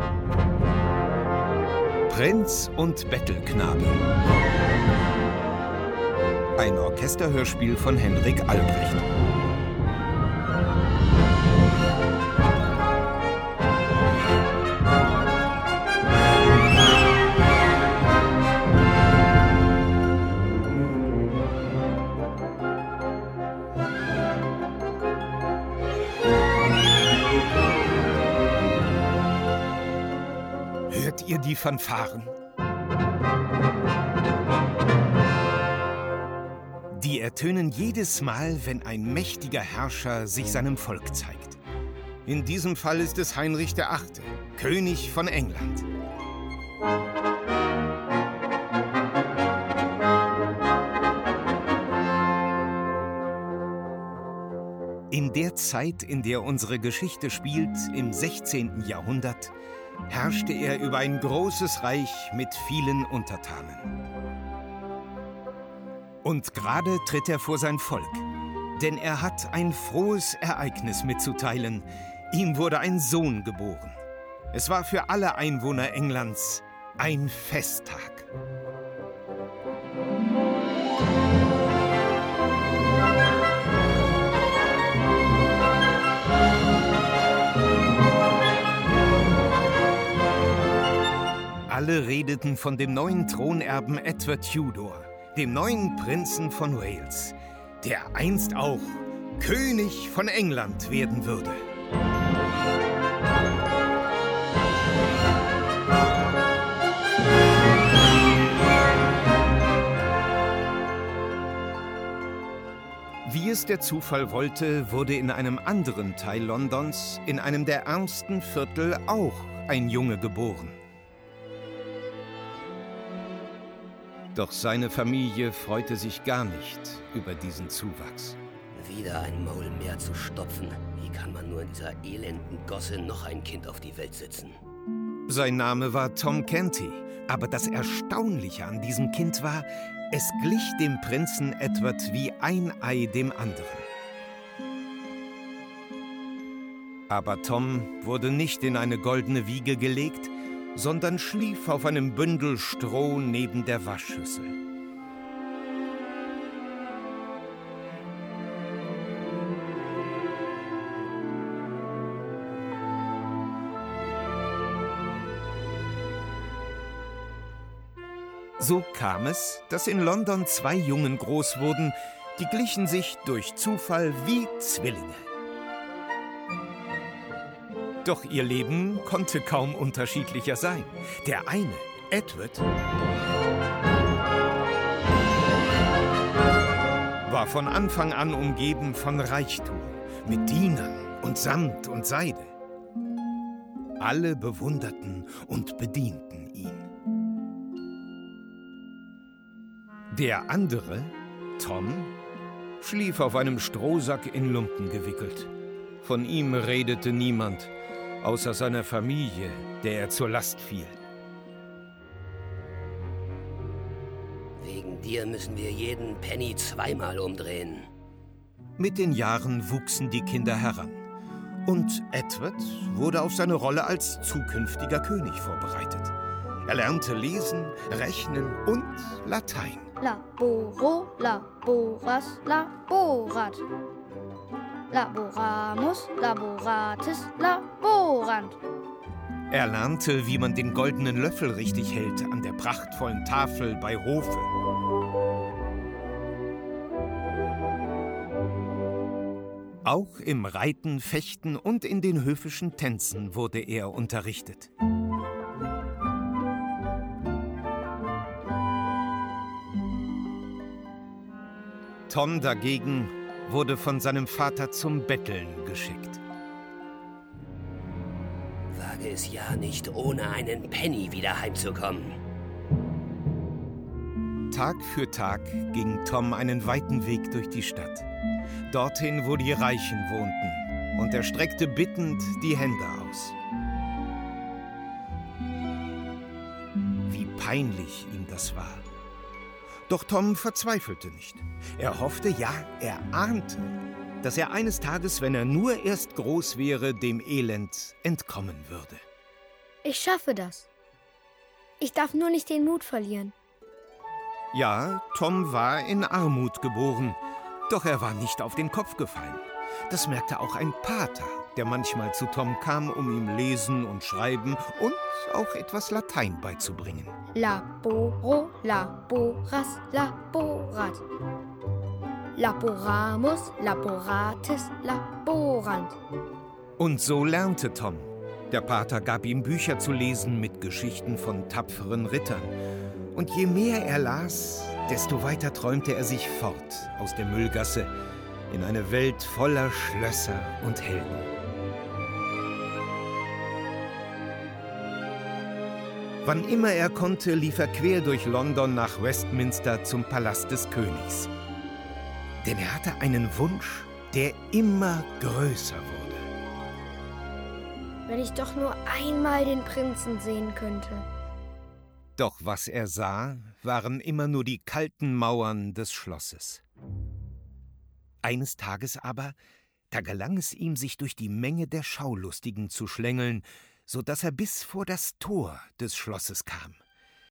Prinz und Bettelknabe. Ein Orchesterhörspiel von Henrik Albrecht. Hört ihr die Fanfaren? Die ertönen jedes Mal, wenn ein mächtiger Herrscher sich seinem Volk zeigt. In diesem Fall ist es Heinrich VIII., König von England. In der Zeit, in der unsere Geschichte spielt, im 16. Jahrhundert, herrschte er über ein großes Reich mit vielen Untertanen. Und gerade tritt er vor sein Volk, denn er hat ein frohes Ereignis mitzuteilen. Ihm wurde ein Sohn geboren. Es war für alle Einwohner Englands ein Festtag. Alle redeten von dem neuen Thronerben Edward Tudor, dem neuen Prinzen von Wales, der einst auch König von England werden würde. Wie es der Zufall wollte, wurde in einem anderen Teil Londons, in einem der ärmsten Viertel, auch ein Junge geboren. Doch seine Familie freute sich gar nicht über diesen Zuwachs. Wieder ein Maul mehr zu stopfen. Wie kann man nur in dieser elenden Gosse noch ein Kind auf die Welt setzen? Sein Name war Tom Canty. Aber das Erstaunliche an diesem Kind war, es glich dem Prinzen Edward wie ein Ei dem anderen. Aber Tom wurde nicht in eine goldene Wiege gelegt, sondern schlief auf einem Bündel Stroh neben der Waschschüssel. So kam es, dass in London zwei Jungen groß wurden, die glichen sich durch Zufall wie Zwillinge. Doch ihr Leben konnte kaum unterschiedlicher sein. Der eine, Edward, war von Anfang an umgeben von Reichtum, mit Dienern und Samt und Seide. Alle bewunderten und bedienten ihn. Der andere, Tom, schlief auf einem Strohsack in Lumpen gewickelt. Von ihm redete niemand, außer seiner Familie, der er zur Last fiel. Wegen dir müssen wir jeden Penny zweimal umdrehen. Mit den Jahren wuchsen die Kinder heran. Und Edward wurde auf seine Rolle als zukünftiger König vorbereitet. Er lernte lesen, rechnen und Latein. Laboro, laboras, laborat. Laboramus, laboratis, laborant. Er lernte, wie man den goldenen Löffel richtig hält an der prachtvollen Tafel bei Hofe. Auch im Reiten, Fechten und in den höfischen Tänzen wurde er unterrichtet. Tom dagegen wurde von seinem Vater zum Betteln geschickt. Wage es ja nicht, ohne einen Penny wieder heimzukommen. Tag für Tag ging Tom einen weiten Weg durch die Stadt. Dorthin, wo die Reichen wohnten, und er streckte bittend die Hände aus. Wie peinlich ihm das war. Doch Tom verzweifelte nicht. Er hoffte, ja, er ahnte, dass er eines Tages, wenn er nur erst groß wäre, dem Elend entkommen würde. Ich schaffe das. Ich darf nur nicht den Mut verlieren. Ja, Tom war in Armut geboren, doch er war nicht auf den Kopf gefallen. Das merkte auch ein Pater, der manchmal zu Tom kam, um ihm Lesen und Schreiben und auch etwas Latein beizubringen. Laboro, laboras, laborat. Laboramus, laboratis, laborant. Und so lernte Tom. Der Pater gab ihm Bücher zu lesen mit Geschichten von tapferen Rittern. Und je mehr er las, desto weiter träumte er sich fort aus der Müllgasse in eine Welt voller Schlösser und Helden. Wann immer er konnte, lief er quer durch London nach Westminster zum Palast des Königs. Denn er hatte einen Wunsch, der immer größer wurde. Wenn ich doch nur einmal den Prinzen sehen könnte. Doch was er sah, waren immer nur die kalten Mauern des Schlosses. Eines Tages aber, da gelang es ihm, sich durch die Menge der Schaulustigen zu schlängeln, so dass er bis vor das Tor des Schlosses kam.